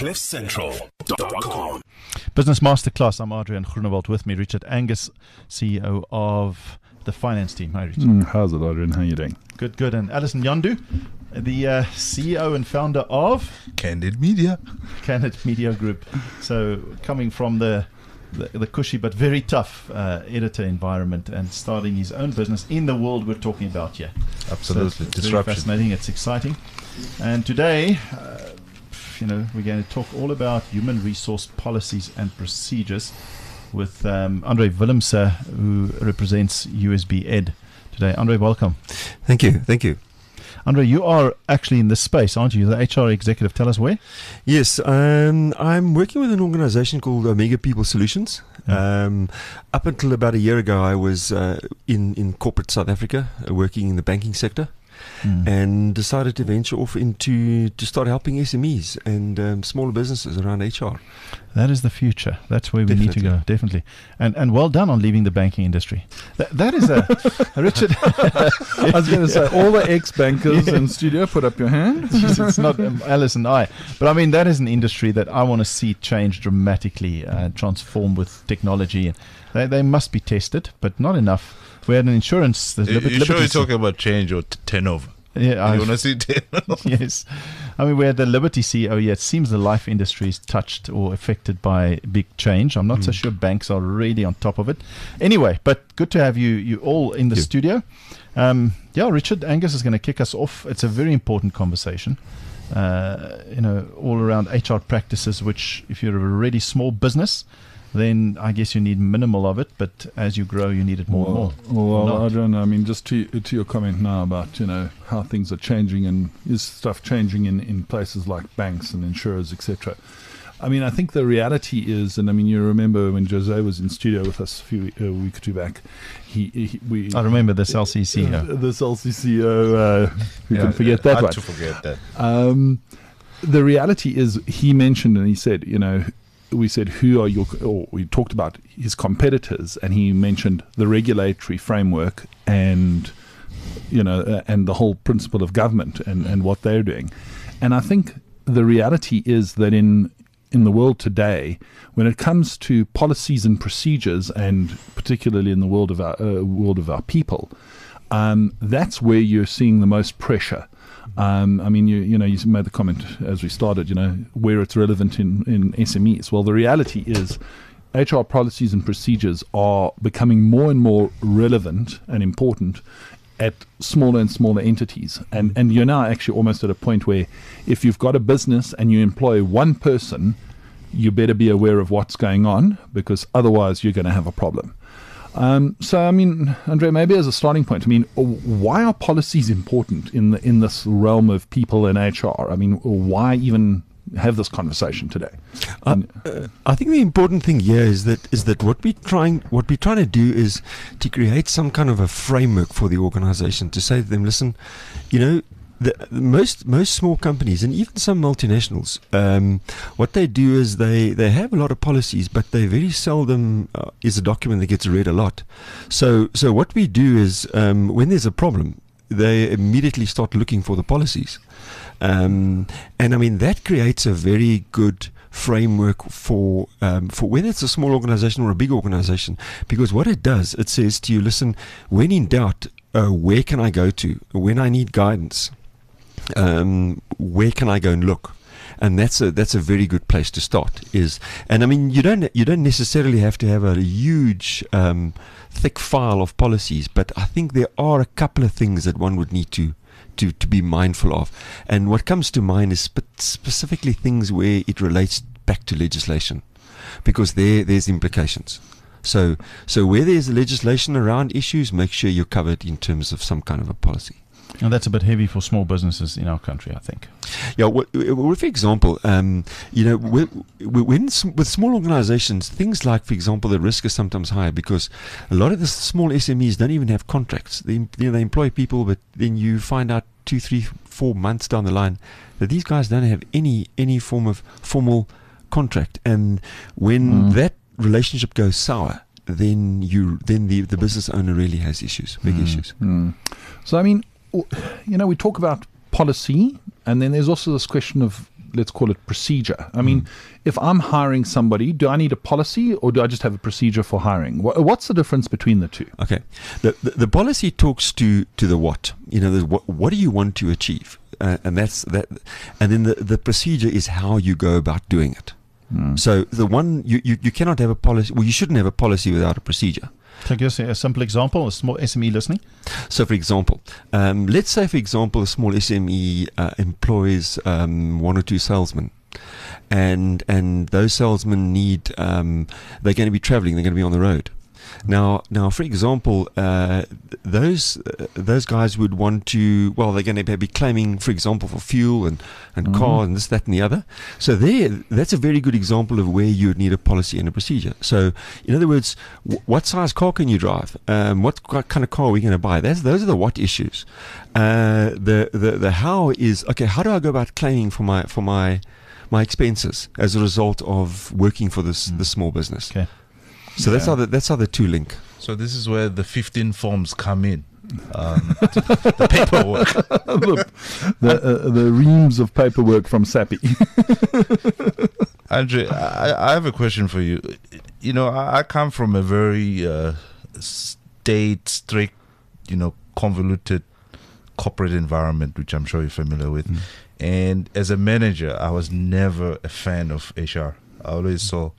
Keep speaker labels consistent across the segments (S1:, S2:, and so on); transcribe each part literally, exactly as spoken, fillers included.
S1: cliff central dot com.
S2: Business Masterclass. I'm Adrian Groenewald. With me, Richard Angus, C E O of the finance team. Hi, Richard.
S3: Mm, how's it, Adrian? How are you doing?
S2: Good, good. And Alison Yondu, the uh, C E O and founder of
S4: Candid Media.
S2: Candid Media Group. So coming from the the, the cushy but very tough uh, editor environment and starting his own business in the world we're talking about here.
S4: Absolutely.
S2: So it's, it's
S4: Disruption.
S2: very fascinating. It's exciting. And today, uh, you know, we're going to talk all about human resource policies and procedures with um, Andre Willemse, who represents U S B Ed today. Andre, welcome.
S5: Thank you. Thank you.
S2: Andre, you are actually in this space, aren't you? The H R executive. Tell us where.
S5: Yes, um, I'm working with an organization called Omega People Solutions.
S2: Yeah.
S5: Um, up until about a year ago, I was uh, in, in corporate South Africa, uh, working in the banking sector. Mm. And decided to venture off into to start helping S M Es and um, smaller businesses around H R.
S2: That is the future. That's where we
S5: Definitely.
S2: need to go. Definitely. And and well done on leaving the banking industry. That, that is a Richard.
S3: I was going to say, all the ex-bankers
S2: Yeah.
S3: in studio, put up your hand.
S2: It's not um, Alice and I, but I mean that is an industry that I want to see change dramatically, uh, transform with technology. And they they must be tested, but not enough. We had an insurance. The
S4: You
S2: Liber-
S4: you sure
S2: Liberty
S4: you're
S2: C-
S4: talking about change or t- turnover?
S2: Yeah,
S4: You
S2: I-
S4: want to see turnover?
S2: yes. I mean, we had the Liberty C E O. Yeah, it seems the life industry is touched or affected by big change. I'm not
S5: Mm.
S2: so sure banks are really on top of it. Anyway, but good to have you you all in the
S5: Thank you.
S2: studio. Um, yeah, Richard Angus is going to kick us off. It's a very important conversation. Uh, you know, all around H R practices, which if you're a really small business, then I guess you need minimal of it. But as you grow, you need it more
S3: well,
S2: and more.
S3: Well,
S2: Not.
S3: Adrian, I mean, just to to your comment now about, you know, how things are changing and is stuff changing in, in places like banks and insurers, et cetera. I mean, I think the reality is, and I mean, you remember when Jose was in studio with us a few a week or two back, he, he we
S2: I remember this L C C.
S3: uh, this L C C O, uh, who can forget that
S4: Hard
S3: one.
S4: to forget that.
S3: Um, the reality is, he mentioned and he said, you know, we said, who are your, or we talked about his competitors, and he mentioned the regulatory framework and, you know, uh, and the whole principle of government and, and what they're doing. And I think the reality is that in in the world today, when it comes to policies and procedures, and particularly in the world of our uh, world of our people, um, that's where you're seeing the most pressure. Um, I mean, you you know, you made the comment as we started, you know, where it's relevant in, in S M Es. Well, the reality is H R policies and procedures are becoming more and more relevant and important at smaller and smaller entities. And, and you're now actually almost at a point where if you've got a business and you employ one person, you better be aware of what's going on, because otherwise you're going to have a problem. Um, so, I mean, Andre, maybe as a starting point, I mean, why are policies important in the in this realm of people and H R? I mean, why even have this conversation today?
S5: Uh, uh, I think the important thing here is that is that what we trying what we're trying to do is to create some kind of a framework for the organization to say to them, listen, you know, the, the most most small companies and even some multinationals, um, what they do is they, they have a lot of policies, but they very seldom uh, is a document that gets read a lot. So so what we do is um, when there's a problem, they immediately start looking for the policies. Um, and I mean, that creates a very good framework for um, for whether it's a small organization or a big organization, because what it does, it says to you, listen, when in doubt, uh, where can I go to? When I need guidance, um, where can I go and look? And that's a that's a very good place to start. Is and I mean, you don't you don't necessarily have to have a huge um, thick file of policies, but I think there are a couple of things that one would need to to, to be mindful of. And what comes to mind is spe- specifically things where it relates back to legislation, because there there's implications. So so where there's legislation around issues, make sure you're covered in terms of some kind of a policy.
S2: And that's a bit heavy for small businesses in our country, I think.
S5: Yeah, well, well, for example, um, you know, when, when with small organizations, things like, for example, the risk is sometimes high because a lot of the small S M Es don't even have contracts. They, you know, they employ people, but then you find out two, three, four months down the line that these guys don't have any any form of formal contract. And when mm. that relationship goes sour, then you then the, the business owner really has issues, big
S2: Mm.
S5: issues.
S3: Mm. So, I mean, you know, we talk about policy, and then there's also this question of let's call it procedure. I mean, if I'm hiring somebody, do I need a policy or do I just have a procedure for hiring? Wha- What's the difference between the two?
S5: Okay, the, the the policy talks to to the what. You know, the what, what do you want to achieve, uh, and that's that. And then the the procedure is how you go about doing it.
S3: Mm.
S5: So the one you, you you cannot have a policy. Well, you shouldn't have a policy without a procedure.
S2: So give us a simple example, a small S M E listening.
S5: So, for example, um, let's say, for example, a small S M E uh, employs um, one or two salesmen, and and those salesmen need um, they're going to be traveling, they're going to be on the road. Now, now, for example, uh, those uh, those guys would want to. Well, they're going to be claiming, for example, for fuel and and
S3: Mhm.
S5: car and this, that, and the other. So there, that's a very good example of where you would need a policy and a procedure. So, in other words, w- what size car can you drive? Um, what ki- kind of car are we going to buy? That's those are the what issues. Uh, the the the how is okay. How do I go about claiming for my for my my expenses as a result of working for this this small business?
S2: Okay.
S5: So that's
S2: Yeah.
S5: how the, that's how the two link.
S4: So this is where the fifteen forms come in. Um, the paperwork.
S3: the the, uh, the reams of paperwork from SAPI.
S4: Andre, I, I have a question for you. You know, I, I come from a very uh, state, strict, you know, convoluted corporate environment, which I'm sure you're familiar with.
S2: Mm.
S4: And as a manager, I was never a fan of H R. I always saw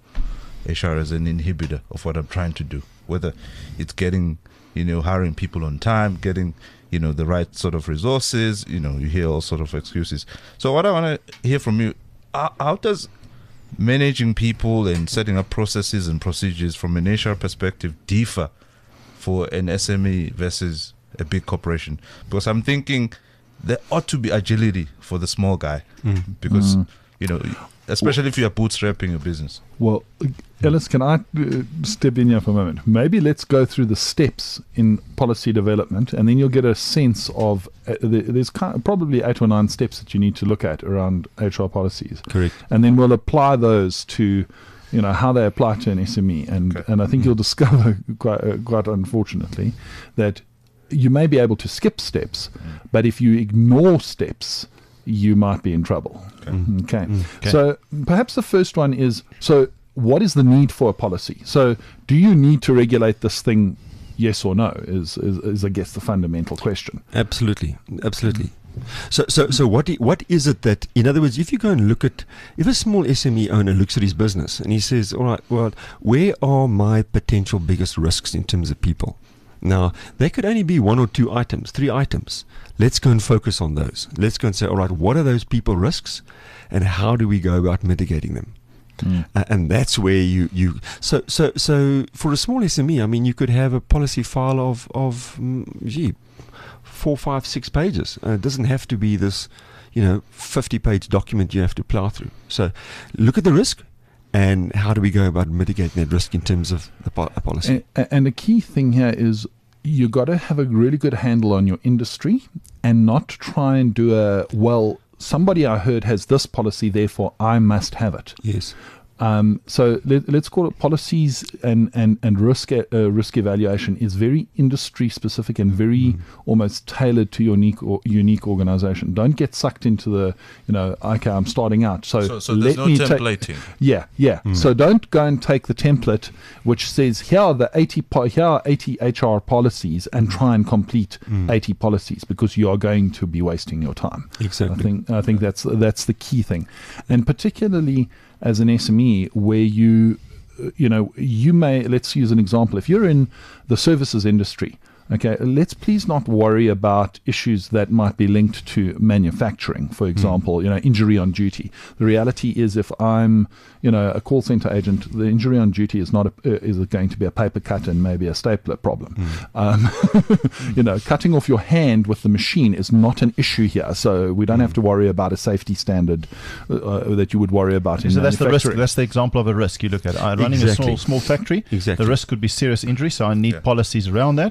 S4: H R as an inhibitor of what I'm trying to do, whether it's getting, you know, hiring people on time, getting, you know, the right sort of resources. You know, you hear all sort of excuses. So what I want to hear from you, how, how does managing people and setting up processes and procedures from an H R perspective differ for an S M E versus a big corporation? Because I'm thinking there ought to be agility for the small guy, because,
S3: Mm.
S4: you know, especially if you are bootstrapping your business.
S3: Well, Ellis, can I uh, step in here for a moment? Maybe let's go through the steps in policy development, and then you'll get a sense of uh, the, there's kind of probably eight or nine steps that you need to look at around H R policies,
S5: Correct.
S3: and then we'll apply those to, you know, how they apply to an S M E, and
S4: Okay.
S3: and I think you'll discover quite uh, quite unfortunately that you may be able to skip steps, but if you ignore steps, you might be in trouble. Okay.
S2: Okay.
S3: So perhaps the first one is, so what is the need for a policy? So do you need to regulate this thing, yes or no, is, is, is I guess, the fundamental question.
S5: Absolutely, absolutely. So, so, so what? I- what is it that, in other words, if you go and look at, if a small S M E owner looks at his business and he says, "All right, well, where are my potential biggest risks in terms of people?" Now, they could only be one or two items, three items. Let's go and focus on those. Let's go and say, all right, what are those people risks, and how do we go about mitigating them? Uh, and that's where you, you so so so for a small S M E, I mean, you could have a policy file of of mm, gee, four, five, six pages. Uh, it doesn't have to be this, you know, fifty-page document you have to plow through. So, look at the risk, and how do we go about mitigating that risk in terms of the po- a policy?
S3: And, and the key thing here is you got to have a really good handle on your industry and not try and do a, well, somebody I heard has this policy, therefore I must have it.
S5: Yes.
S3: Um, so let, let's call it policies and, and, and risk uh, risk evaluation is very industry specific and very almost tailored to your unique or unique organization. Don't get sucked into the, you know, okay, I'm starting out. So,
S4: So, so there's
S3: let
S4: no
S3: me take-
S4: templating.
S3: yeah, yeah. So don't go and take the template which says here are the eighty po- here are eighty H R policies and try and complete eighty policies, because you are going to be wasting your time.
S5: Exactly.
S3: I think I think that's that's the key thing, and particularly as an S M E where you uh, you know you may, let's use an example, if you're in the services industry. Okay, let's please not worry about issues that might be linked to manufacturing, for example, you know, injury on duty. The reality is, if I'm, you know, a call center agent, the injury on duty is not a, uh, is going to be a paper cut and maybe a stapler problem. Um, you know, cutting off your hand with the machine is not an issue here, so we don't have to worry about a safety standard uh, that you would worry about in
S2: So that's the risk.
S3: manufacturing.
S2: That's the example of a risk you look at. I'm running
S5: Exactly.
S2: a small small factory.
S5: Exactly.
S2: The risk could be serious injury, so I need
S4: Yeah.
S2: policies around that.
S3: Yeah.
S2: And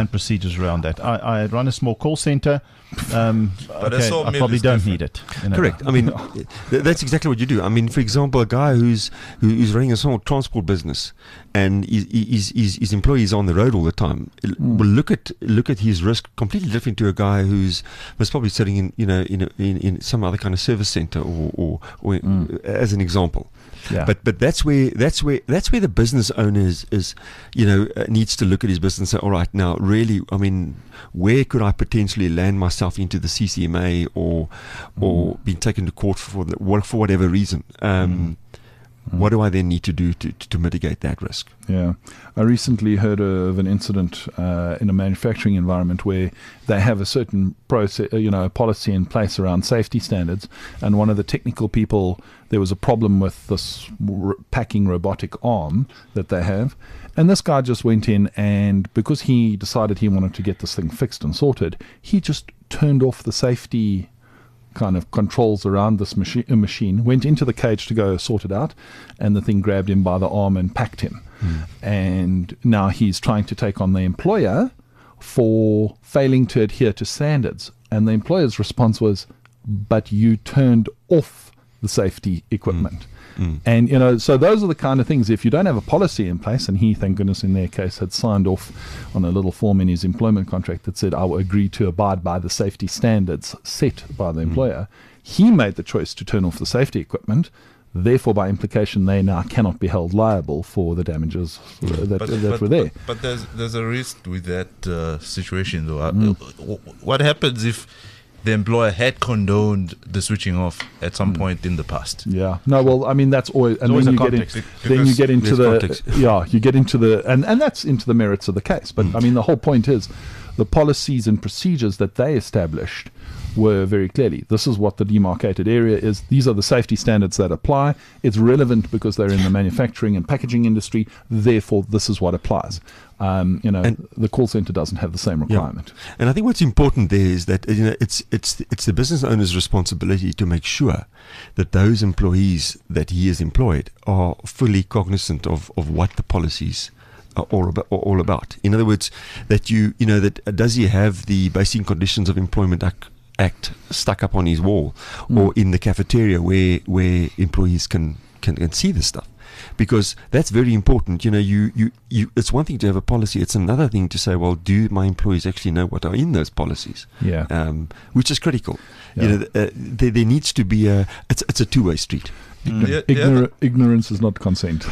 S2: and procedures around that. I, I run a small call center. Um,
S4: But a
S2: okay, I
S4: sawmill
S2: probably
S4: is
S2: don't
S4: different.
S2: need it. you know.
S5: Correct. I mean, th- that's exactly what you do. I mean, for example, a guy who's who- who's running a small transport business and his, his, his, his employees on the road all the time
S3: Mm.
S5: will look at look at his risk completely different to a guy who's was probably sitting in you know in a, in, in some other kind of service center or or, or
S3: Mm.
S5: as an example.
S3: Yeah.
S5: But but that's where that's where that's where the business owner is, is you know uh, needs to look at his business and say, all right, now really, I mean, where could I potentially land myself into the C C M A or or being taken to court for the, what- for whatever reason? Um, What do I then need to do to, to, to mitigate that risk?
S3: Yeah, I recently heard of an incident uh, in a manufacturing environment where they have a certain process, you know, a policy in place around safety standards, and one of the technical people, there was a problem with this r- packing robotic arm that they have, and this guy just went in, and because he decided he wanted to get this thing fixed and sorted, he just turned off the safety kind of controls around this machi- uh, machine, went into the cage to go sort it out, and the thing grabbed him by the arm and packed him. Mm. And now he's trying to take on the employer for failing to adhere to standards. And the employer's response was, but you turned off the safety equipment. Mm. Mm. And, you know, so those are the kind of things, if you don't have a policy in place, and he, thank goodness, in their case, had signed off on a little form in his employment contract that said, I will agree to abide by the safety standards set by the employer. Mm. He made the choice to turn off the safety equipment. Therefore, by implication, they now cannot be held liable for the damages uh, that,
S4: But,
S3: that
S4: but,
S3: were there.
S4: but, but there's there's a risk with that uh, situation, though.
S3: Mm.
S4: Uh, what happens if the employer had condoned the switching off at some mm. point in the past?
S3: Yeah. No, well, I mean, that's always, and
S2: always
S3: then
S2: a
S3: you, get in,
S2: context.
S3: then you get into the,
S5: context.
S3: yeah, you get into the, and, and that's into the merits of the case. But
S5: Mm.
S3: I mean, the whole point is the policies and procedures that they established were very clearly, this is what the demarcated area is. These are the safety standards that apply. It's relevant because they're in the manufacturing and packaging industry. Therefore, this is what applies. Um, you know,
S5: And-
S3: the call center doesn't have the same requirement.
S5: And I think what's important there is that you know it's it's it's the business owner's responsibility to make sure that those employees that he has employed are fully cognizant of, of what the policies are all about, are all about. In other words, that you you know that uh, does he have the basic conditions of employment act, act stuck up on his wall
S3: Mm.
S5: or in the cafeteria where where employees can can, can see this stuff. Because that's very important. You know, you, you, you, it's one thing to have a policy. It's another thing to say, well, do my employees actually know what are in those policies?
S3: Yeah.
S5: Um, which is critical.
S3: Yeah.
S5: You know, uh, there, there needs to be a, it's, it's a two-way street.
S4: Mm. The- the
S3: Ignor-
S4: other-
S3: ignorance is not consent.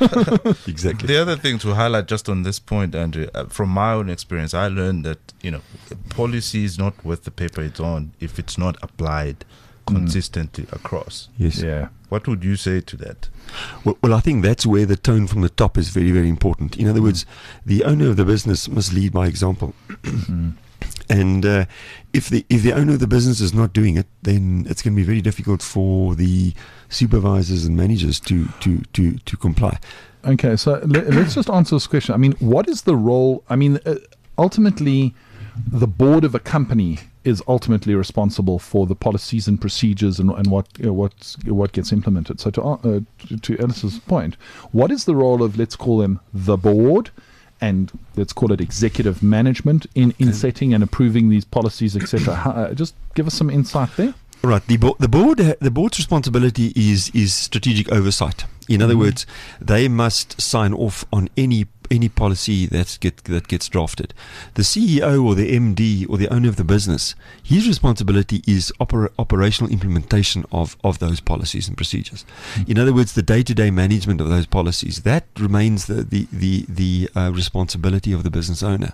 S5: Exactly.
S4: The other thing to highlight just on this point, Andrew, uh, from my own experience, I learned that, you know, policy is not worth the paper it's on if it's not applied consistently across.
S5: Yes.
S3: Yeah.
S4: What would you say to that?
S5: Well, well, I think that's where the tone from the top is very, very important. In other words, the owner of the business must lead by example.
S3: Mm.
S5: And uh, if the if the owner of the business is not doing it, then it's going to be very difficult for the supervisors and managers to to to, to comply.
S3: Okay, so let, let's just answer this question. I mean, what is the role? I mean, uh, ultimately, the board of a company is ultimately responsible for the policies and procedures and, and what you know, what what gets implemented. So to uh, to, to Ellis's point, what is the role of, let's call them the board, and let's call it executive management in, in setting and approving these policies, et cetera? Uh, just give us some insight there.
S5: Right. The bo- the board ha- the board's responsibility is is strategic oversight. In other
S3: Mhm.
S5: words, they must sign off on any any policy that get that gets drafted. The C E O or the M D or the owner of the business, his responsibility is oper- operational implementation of, of those policies and procedures.
S3: Mm.
S5: In other words, the day-to-day management of those policies, that remains the the the, the uh, responsibility of the business owner.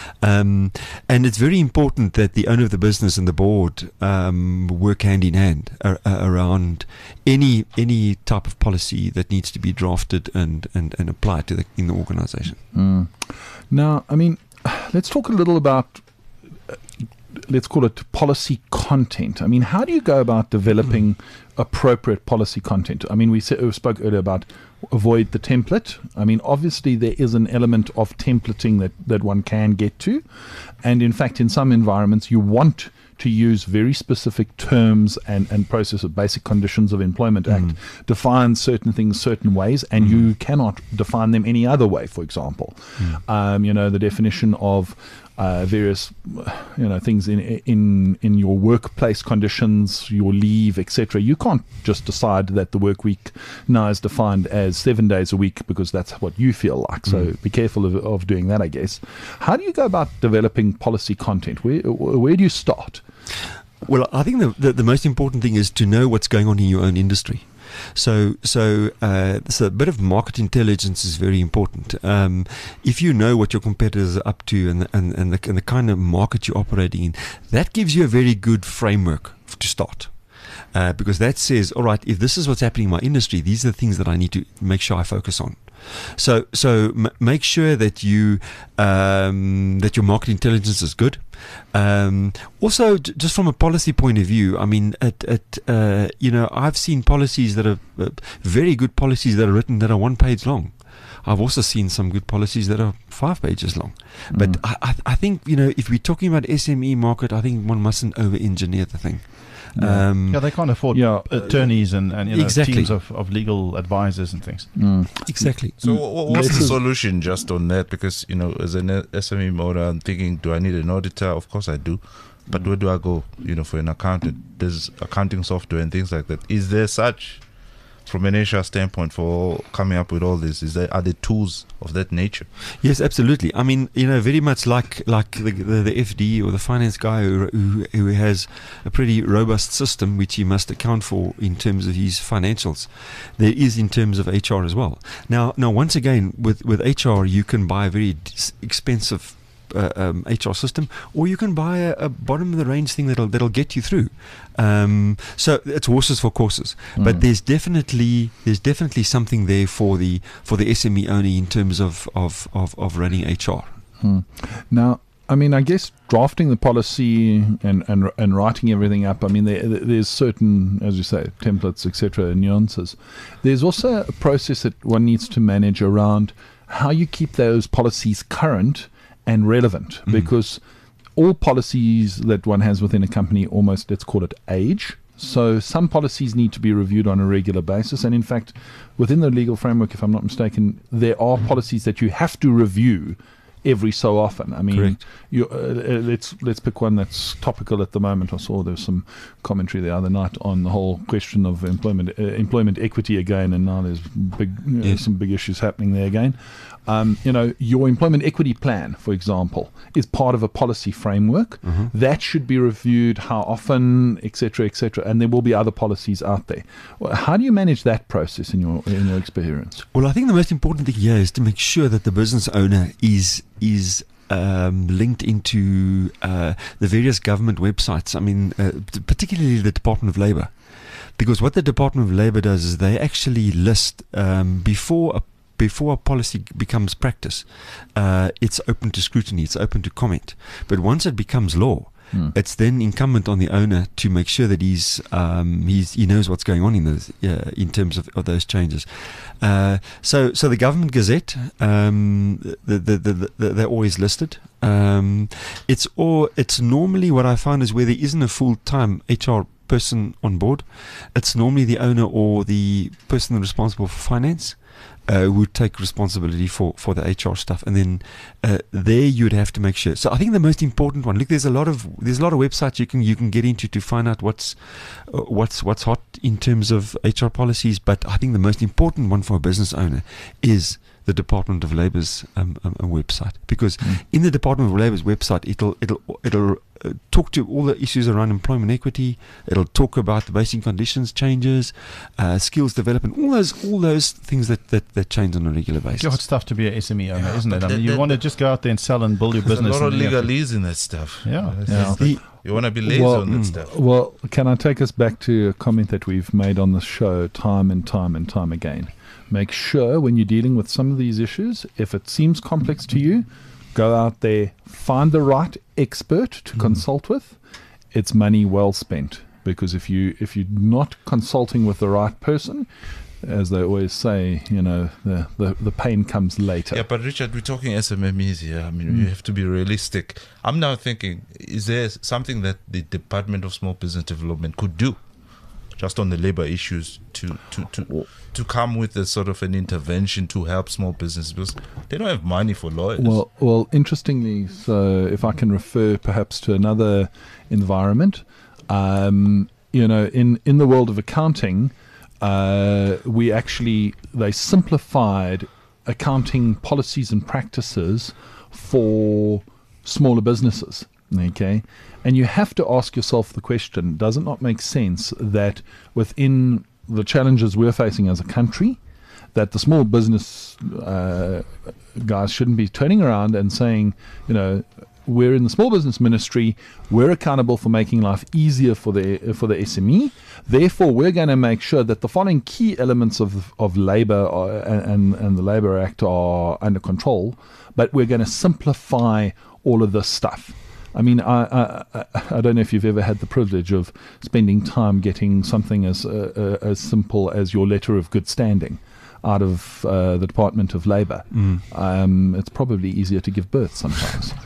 S5: Um, and it's very important that the owner of the business and the board um, work hand in hand ar- uh, around any any type of policy that needs to be drafted and, and, and applied to the in the organization.
S3: Mm. Now, I mean, let's talk a little about, uh, let's call it policy content. I mean, how do you go about developing appropriate policy content? I mean, we, sa- we spoke earlier about avoid the template. I mean, obviously there is an element of templating that, that one can get to. And in fact, in some environments, you want to use very specific terms and, and process of Basic Conditions of Employment Act,
S5: Mm.
S3: defines certain things certain ways, and
S5: Mm.
S3: you cannot define them any other way, for example.
S5: Mm.
S3: Um, you know, the definition of uh, various, you know, things in in in your workplace conditions, your leave, et cetera. You can't just decide that the work week now is defined as seven days a week because that's what you feel like. So
S5: Mm.
S3: be careful of, of doing that, I guess. How do you go about developing policy content? Where where do you start?
S5: Well, I think the, the the most important thing is to know what's going on in your own industry. So, so, uh, so a bit of market intelligence is very important. Um, if you know what your competitors are up to and and and the, and the kind of market you're operating in, that gives you a very good framework f- to start. Uh, because that says, all right, if this is what's happening in my industry, these are the things that I need to make sure I focus on. So, so m- make sure that you um, that your market intelligence is good. Um, also, j- just from a policy point of view, I mean, at, at uh, you know, I've seen policies that are uh, very good policies that are written that are one page long. I've also seen some good policies that are five pages long.
S3: Mm.
S5: But I, I, I think, you know, if we're talking about S M E market, I think one mustn't over-engineer the thing.
S3: Yeah.
S5: Um,
S2: Yeah, they can't afford
S3: Yeah.
S2: attorneys and, and you know,
S5: Exactly.
S2: teams of, of legal advisors and things.
S3: Mm.
S5: exactly.
S4: So wha- wha- what's
S3: This
S4: the
S3: is-
S4: solution just on that? Because, you know, as an S M E owner, I'm thinking, do I need an auditor? Of course I do. But where do I go, you know, for an accountant? There's accounting software and things like that. Is there such, from an H R standpoint, for coming up with all this? Is there, are there tools of that nature?
S5: Yes, absolutely. I mean, you know, very much like like the the, the F D or the finance guy who, who who has a pretty robust system which he must account for in terms of his financials. There is in terms of H R as well. Now, now once again, with with H R, you can buy a very dis- expensive Uh, um, H R system, or you can buy a, a bottom of the range thing that'll that'll get you through. Um, so it's horses for courses, but
S3: Mm.
S5: there's definitely there's definitely something there for the for the S M E owner in terms of of of, of running H R.
S3: Hmm. Now, I mean, I guess drafting the policy and, and and writing everything up, I mean, there, there's certain, as you say, templates, et cetera, nuances. There's also a process that one needs to manage around how you keep those policies current and relevant,
S5: Mm.
S3: because all policies that one has within a company almost, let's call it, age. So some policies need to be reviewed on a regular basis. And in fact, within the legal framework, if I'm not mistaken, there are policies that you have to review every so often. I mean,
S5: Correct.
S3: you, uh, uh, let's let's pick one that's topical at the moment. I saw there was some commentary the other night on the whole question of employment uh, employment equity again, and now there's big you know,
S5: Yes.
S3: some big issues happening there again. Um, you know, your employment equity plan, for example, is part of a policy framework
S5: Mhm.
S3: that should be reviewed. How often, et cetera, et cetera, and there will be other policies out there. Well, how do you manage that process in your in your experience?
S5: Well, I think the most important thing here is to make sure that the business owner is is um, linked into uh, the various government websites. I mean, uh, p- particularly the Department of Labour, because what the Department of Labour does is they actually list um, before a before a policy becomes practice, uh, it's open to scrutiny, it's open to comment. But once it becomes law,
S3: Hmm.
S5: it's then incumbent on the owner to make sure that he's um, he's he knows what's going on in those uh, in terms of, of those changes. Uh, so so the Government Gazette, um, the, the, the, the, they're always listed. Um, it's all it's normally what I found is where there isn't a full time H R person on board. It's normally the owner or the person responsible for finance. Uh, would take responsibility for, for the H R stuff, and then uh, there you'd have to make sure. So I think the most important one. Look, there's a lot of there's a lot of websites you can you can get into to find out what's uh, what's what's hot in terms of H R policies. But I think the most important one for a business owner is the Department of Labour's um, um, um, website, because
S3: Mm.
S5: in the Department of Labour's website it'll it'll it'll uh, talk to all the issues around employment equity. It'll talk about the basic conditions changes, uh, skills development, all those all those things that, that, that change on a regular basis.
S2: Yeah, it's tough to be a S M E owner,
S4: Yeah,
S2: isn't it?
S4: but
S2: I mean,
S4: the-
S2: you
S4: the-
S2: want to just go out there and sell and build your
S4: There's
S2: business.
S4: a lot of
S2: and then you have to-
S4: legalese in that stuff.
S2: Yeah,
S4: It's
S3: yeah.
S4: just
S5: The-
S4: like, you want to be lazy
S3: Well,
S4: on that
S2: mm.
S4: stuff.
S3: Well, can I take us back to a comment that we've made on the show time and time and time again? Make sure when you're dealing with some of these issues, if it seems complex to you, go out there, find the right expert to
S5: Mm.
S3: consult with. It's money well spent, because if you if you're not consulting with the right person, as they always say, you know, the, the, the pain comes later.
S4: Yeah, but Richard, we're talking S M M Es here. I mean, mm. you have to be realistic. I'm now thinking, is there something that the Department of Small Business Development could do, just on the labor issues, to to to, to come with a sort of an intervention to help small businesses, because they don't have money for lawyers.
S3: Well, well, interestingly, so if I can refer perhaps to another environment, um, you know, in, in the world of accounting, uh, we actually, they simplified accounting policies and practices for smaller businesses, okay? And you have to ask yourself the question, does it not make sense that within the challenges we're facing as a country, that the small business uh, guys shouldn't be turning around and saying, you know, we're in the small business ministry, we're accountable for making life easier for the for the S M E, therefore we're going to make sure that the following key elements of of labor are, and, and the Labor Act are under control, but we're going to simplify all of this stuff. I mean, I, I I don't know if you've ever had the privilege of spending time getting something as uh, uh, as simple as your letter of good standing out of uh, the Department of Labour. Mm. Um, it's probably easier to give birth sometimes.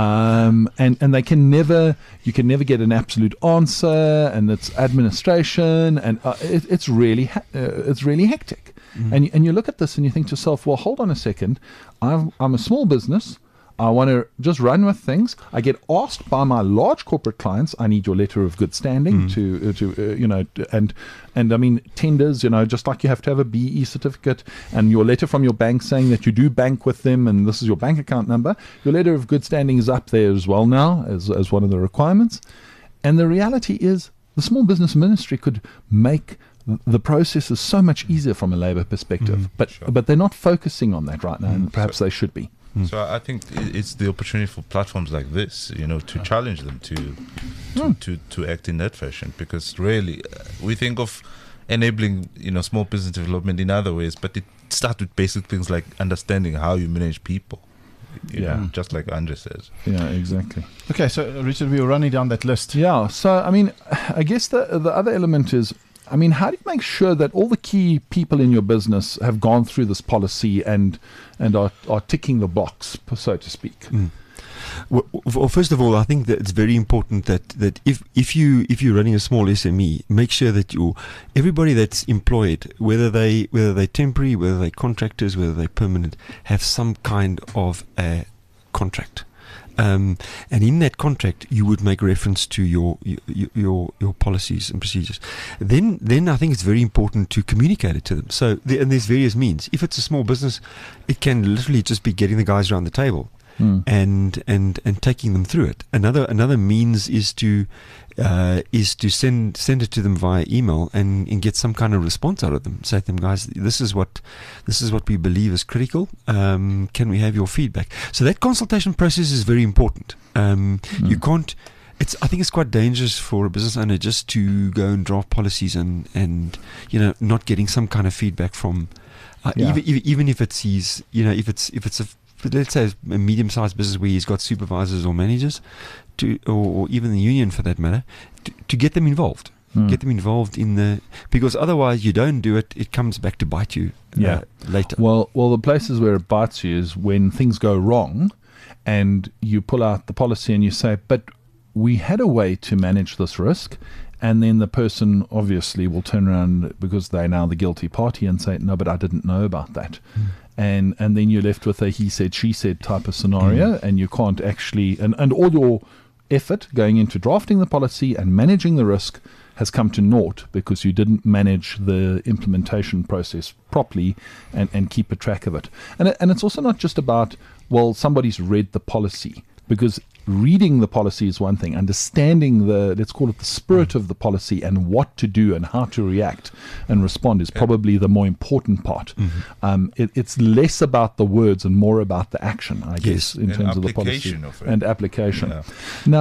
S3: um, and, and they can never, you can never get an absolute answer, and it's administration, and uh, it, it's really ha- uh, it's really hectic. Mm. And, and you look at this and you think to yourself, well, hold on a second, I'm, I'm a small business, I want to just run with things. I get asked by my large corporate clients, I need your letter of good standing mm. to, uh, to uh, you know, and, and I mean, tenders, you know, just like you have to have a B E certificate and your letter from your bank saying that you do bank with them and this is your bank account number, your letter of good standing is up there as well now as, as one of the requirements. And the reality is the Small Business Ministry could make the process is so much easier from a labour perspective, mm, but sure. but they're not focusing on that right now, mm, and perhaps so, they should be.
S4: So I think it's the opportunity for platforms like this, you know, to challenge them to to, mm. to, to act in that fashion, because really uh, we think of enabling, you know, small business development in other ways, but it starts with basic things like understanding how you manage people. You yeah, know, just like Andre says.
S3: Yeah, exactly.
S2: Okay, so Richard, we were running down that list.
S3: Yeah, so I mean, I guess the the other element is, I mean, how do you make sure that all the key people in your business have gone through this policy and and are, are ticking the box, so to speak?
S5: Mm. Well, well, first of all, I think that it's very important that, that if, if you if you're running a small S M E, make sure that you everybody that's employed, whether they whether they're temporary, whether they're contractors, whether they're permanent, have some kind of a contract. Um, and in that contract, you would make reference to your, your your your policies and procedures. Then, then I think it's very important to communicate it to them. So, the, and there's various means. If it's a small business, it can literally just be getting the guys around the table mm. and and and taking them through it. Another another means is to uh, is to send send it to them via email and, and get some kind of response out of them. Say to them, guys, this is what this is what we believe is critical. Um, can we have your feedback? So that consultation process is very important. Um, mm. You can't. It's. I think it's quite dangerous for a business owner just to go and draft policies and and you know not getting some kind of feedback from uh, yeah. even, even even if it's his you know if it's if it's a let's say a medium-sized business where he's got supervisors or managers. To, or, or even the union for that matter, to, to get them involved, mm. get them involved in the, because otherwise you don't do it, it comes back to bite you
S3: yeah.
S5: uh, later.
S3: Well, well, the places where it bites you is when things go wrong, and you pull out the policy and you say, "But we had a way to manage this risk," and then the person obviously will turn around because they're now the guilty party and say, "No, but I didn't know about that." Mm. And and then you're left with a he said, she said type of scenario, mm. and you can't actually, and, and all your effort going into drafting the policy and managing the risk has come to naught because you didn't manage the implementation process properly and, and keep a track of it. And it, and it's also not just about, well, somebody's read the policy, because reading the policy is one thing, understanding the, let's call it the spirit of the policy and what to do and how to react and respond is probably the more important part. Mm-hmm. Um, it, it's less about the words and more about the action, I guess,
S5: yes.
S3: in
S4: and
S3: terms of the policy
S4: of
S3: and application.
S4: Yeah.
S3: Now,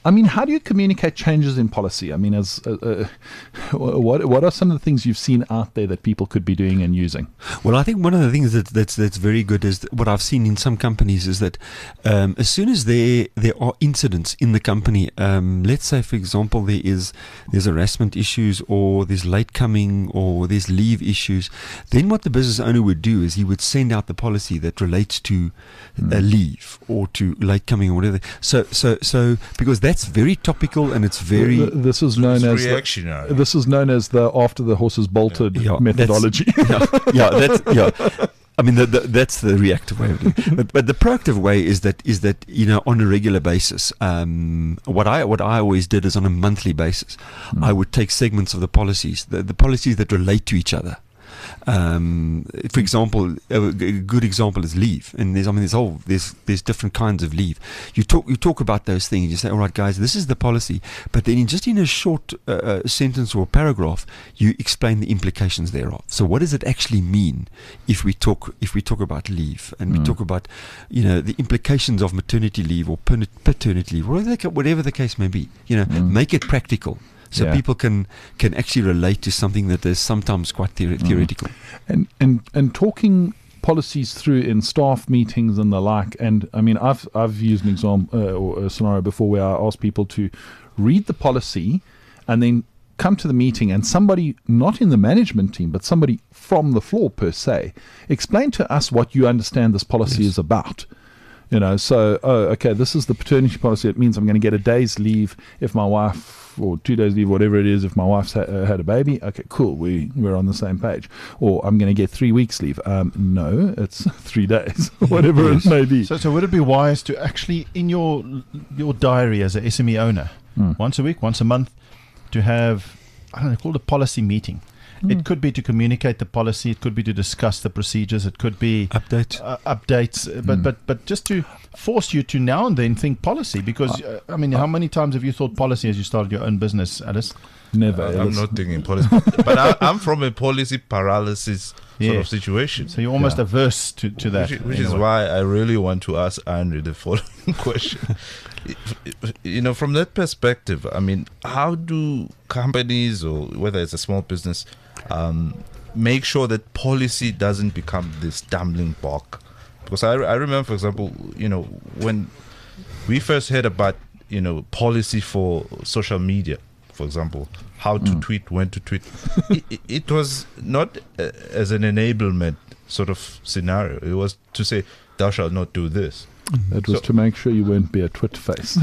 S3: I mean, how do you communicate changes in policy? I mean, as uh, uh, what what are some of the things you've seen out there that people could be doing and using?
S5: Well, I think one of the things that, that's that's very good is that what I've seen in some companies is that um, as soon as there there are incidents in the company, um, let's say for example there is there's harassment issues or there's late coming or there's leave issues, then what the business owner would do is he would send out the policy that relates to mm. uh, leave or to late coming or whatever. So so so because that's very topical and it's very
S3: Th- this is known
S4: It's
S3: as the,
S4: reactionary.
S3: this is known as the after the horses bolted
S5: Yeah,
S3: methodology.
S5: yeah, yeah, that's yeah. I mean, the, the, that's the reactive way of doing it. But, but the proactive way is that is that you know on a regular basis. Um, what I what I always did is on a monthly basis, mm. I would take segments of the policies, the, the policies that relate to each other. Um, for example, a, a good example is leave, and there's I mean there's whole there's there's different kinds of leave. You talk you talk about those things. You say, all right, guys, this is the policy, but then in just in a short uh, uh, sentence or paragraph, you explain the implications thereof. So, what does it actually mean if we talk if we talk about leave and mm. we talk about you know the implications of maternity leave or paternity leave, whatever the, whatever the case may be. You know, mm. make it practical. So
S3: yeah.
S5: people can, can actually relate to something that is sometimes quite theor- theoretical.
S3: And, and and talking policies through in staff meetings and the like. And I mean, I've I've used an example uh, or a scenario before where I asked people to read the policy and then come to the meeting, and somebody not in the management team but somebody from the floor per se explain to us what you understand this policy yes. is about. You know, so, oh, okay, this is the paternity policy. It means I'm going to get a day's leave if my wife, or two days leave, whatever it is, if my wife's ha- uh, had a baby. Okay, cool, we, we're on the same page. Or I'm going to get three weeks leave. Um, no, it's three days, whatever yes. it may be.
S2: So, so would it be wise to actually, in your your diary as a S M E owner, mm. once a week, once a month, to have, I don't know, called a policy meeting? Mm. It could be to communicate the policy. It could be to discuss the procedures. It could be
S5: update
S2: uh, updates. Uh, but mm. but but just to force you to now and then think policy, because uh, I mean, uh, how many times have you thought policy as you started your own business, Alice?
S3: Never.
S4: Uh, I'm not thinking policy, but I, I'm from a policy paralysis sort yeah. of situation.
S2: So you're almost
S3: yeah.
S2: averse to, to that,
S4: which, which is why I really want to ask Andrew the following question. You know, from that perspective, I mean, how do companies, or whether it's a small business, um, make sure that policy doesn't become this stumbling block? Because I, I remember, for example, you know, when we first heard about, you know, policy for social media, for example, how to mm. tweet, when to tweet, it, it was not uh, as an enablement sort of scenario. It was to say, thou shalt not do this.
S3: It was so, to make sure you won't be a twit face.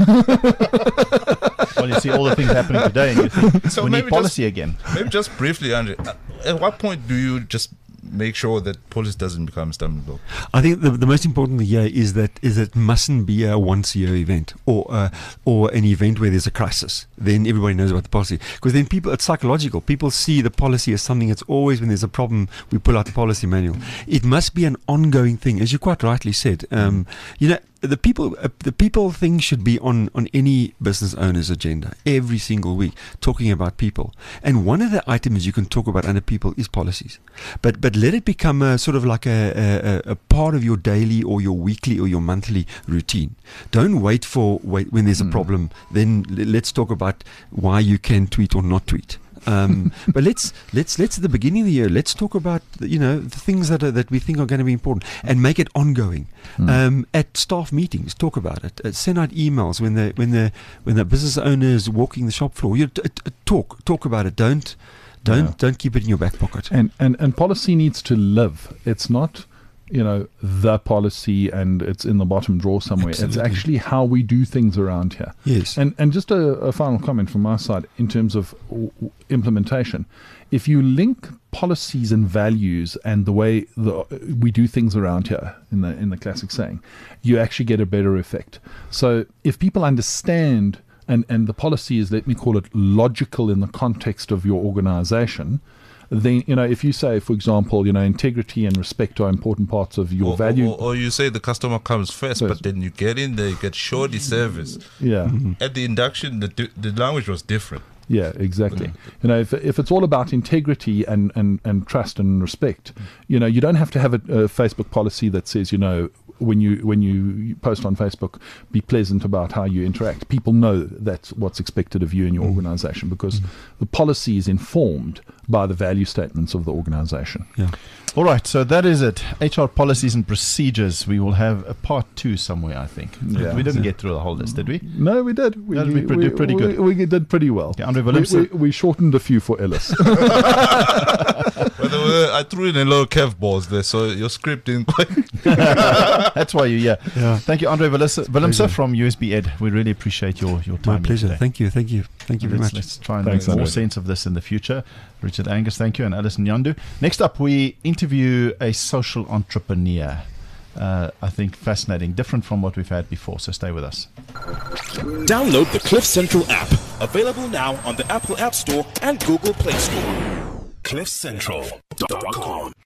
S2: Well, you see all the things happening today, and you think,
S4: so
S2: we need policy
S4: just,
S2: again.
S4: Maybe just briefly, Andrew, at what point do you just make sure that policy doesn't become a stumbling block?
S5: I think the, the most important thing here is that is it mustn't be a once a year event or uh, or an event where there's a crisis. Then everybody knows about the policy, because then people, it's psychological. People see the policy as something that's always when there's a problem we pull out the policy manual. It must be an ongoing thing, as you quite rightly said. Um, you know. The people, uh, the people thing should be on, on any business owner's agenda every single week, talking about people. And one of the items you can talk about under people is policies. But but let it become a sort of like a, a, a part of your daily or your weekly or your monthly routine. Don't wait for wait when there's a mm. problem. Then l- let's talk about why you can tweet or not tweet. Um, but let's let's let's at the beginning of the year, let's talk about you know the things that are, that we think are going to be important, and make it ongoing. Mm. Um, at staff meetings, talk about it. Uh, send out emails when the when the when the business owner is walking the shop floor. You t- t- talk talk about it. Don't don't yeah. don't keep it in your back pocket.
S3: And and and policy needs to live. It's not, you know, the policy and it's in the bottom drawer somewhere. Absolutely. It's actually how we do things around here.
S5: Yes.
S3: And and just a, a final comment from my side in terms of w- w- implementation. If you link policies and values and the way the, we do things around here, in the in the classic saying, you actually get a better effect. So if people understand, and, and the policy is, let me call it, logical in the context of your organization, then, you know, if you say, for example, you know, integrity and respect are important parts of your
S4: or,
S3: value.
S4: Or, or you say the customer comes first,
S3: first,
S4: but then you get in there, you get shoddy service.
S3: Yeah.
S4: Mm-hmm. At the induction, the the language was different.
S3: Yeah, exactly. You know, if if it's all about integrity and, and, and trust and respect, you know, you don't have to have a, a Facebook policy that says, you know, when you when you post on Facebook, be pleasant about how you interact. People know that's what's expected of you and your organization, because the policy is informed by the value statements of the organization.
S5: Yeah.
S2: All right, so that is it. H R policies and procedures. We will have a part two somewhere, I think.
S3: Yeah.
S2: We didn't get through the whole list, did we?
S3: No, we did. We,
S2: That we pretty-
S3: we,
S2: pretty
S3: we-
S2: good.
S3: We, did pretty well.
S2: Okay, Andre
S3: we,
S2: Willemse.
S3: we, we shortened a few for Ellis.
S4: By the way, I threw in a lot of curveballs there, so your script didn't quite.
S2: That's why you're here.
S5: Yeah.
S2: Thank you, Andre Willemse Willemse
S5: Pleasure.
S2: from U S B Ed. We really appreciate your, your time.
S5: My
S2: here
S5: pleasure.
S2: today.
S5: Thank you. Thank you. Thank you very
S2: let's,
S5: much.
S2: let's try and
S3: Thanks,
S2: make more
S3: Andre.
S2: sense of this in the future. Richard Angus, thank you, and Alison Nyandu. Next up, we interview a social entrepreneur. Uh, I think fascinating, different from what we've had before, so stay with us.
S1: Download the Cliff Central app. Available now on the Apple App Store and Google Play Store. cliff central dot com